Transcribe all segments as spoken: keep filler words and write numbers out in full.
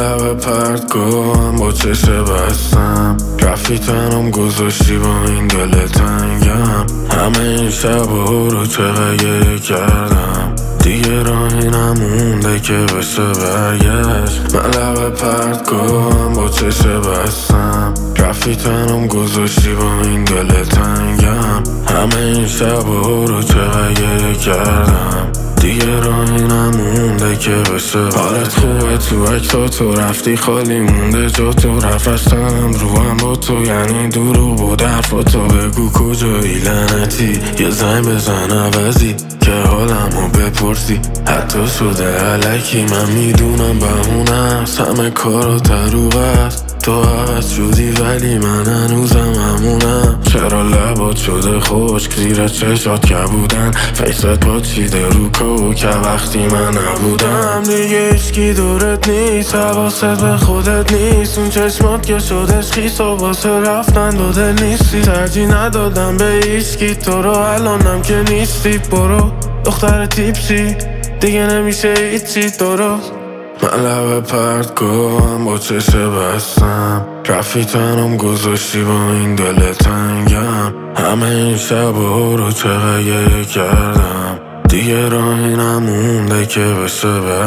لب پرتگاهم با چشه بستم، رفتی تنم گذاشتی با این دل تنگم. همه این شبها رو چقدر گریه کردم، دیگه راهی نمونده که بشه برگشت. من لب پرتگاهم با چشه بستم، رفتی تنم گذاشتی با این دل تنگم. همه این شبها رو چقدر گریه کردم، دیگه راهی نمونده که بشه. حالت خوبه تو اکتا تو رفتی خالی مونده جا تو، رفت رفتنم رو هم با تو یعنی دورو بود حرفا تو. بگو کجایی لعنتی یه زنگ بزن عوضی که حالمو بپرسی، حتی شده علکی من میدونم بهونه است، همه کارا دروغ است. تو عوض شدی ولی من هنوزم همونم. چرا لبات شده خشک زیر چشات که بودن، فیست پاچیده رو کو که وقتی من نبودم. دیگه هیچکی دورت نیست، حواست به خودت نیست، اون چشمات که شدش خیس و واسه رفتن داده نیستی. ترجیح ندادم به هیچکی تو رو، الانم که نیستی. برو دختر تیپسی دیگه نمیشه هیچی درست. من لب پرتگاهم با چشه بستم، رفتی تنم گذاشتی با این دل تنگم. همه این شبها رو چقدر گریه کردم، دیگه راهی نمونده که بشه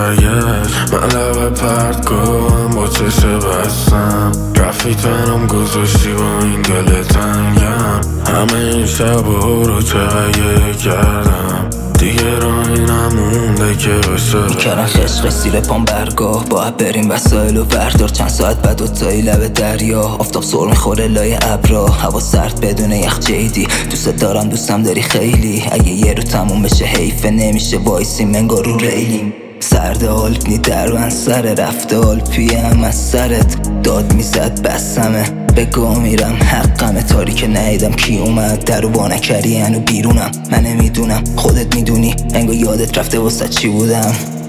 برگشت. من لب پرتگاهم با چشه بستم، رفتی تنم گذاشتی با این دل تنگم. همه این شبها رو چقدر گریه کردم، دیگه راهی نمونده که بشه. میکردن خشق سیر پام برگاه، باید بریم وسایل و بردار. چند ساعت بعد دوتایی لب دریا، آفتاب سر میخوره لای ابرا، هوا سرد بدون یخ جیدی. دوست دارم دوستم داری خیلی، اگه یه رو تموم بشه حیفه نمیشه وایسیم انگار رو ریلیم. سرد آلپنی در سر رفته آلپیم از سرت داد میزد بسمه، بگاه میرم حقمه. تاریک ندیدم کی اومد در و با نکری هنو بیرونم. من نمیدونم خودت میدونی انگار یادت رفته واسه چی بودم.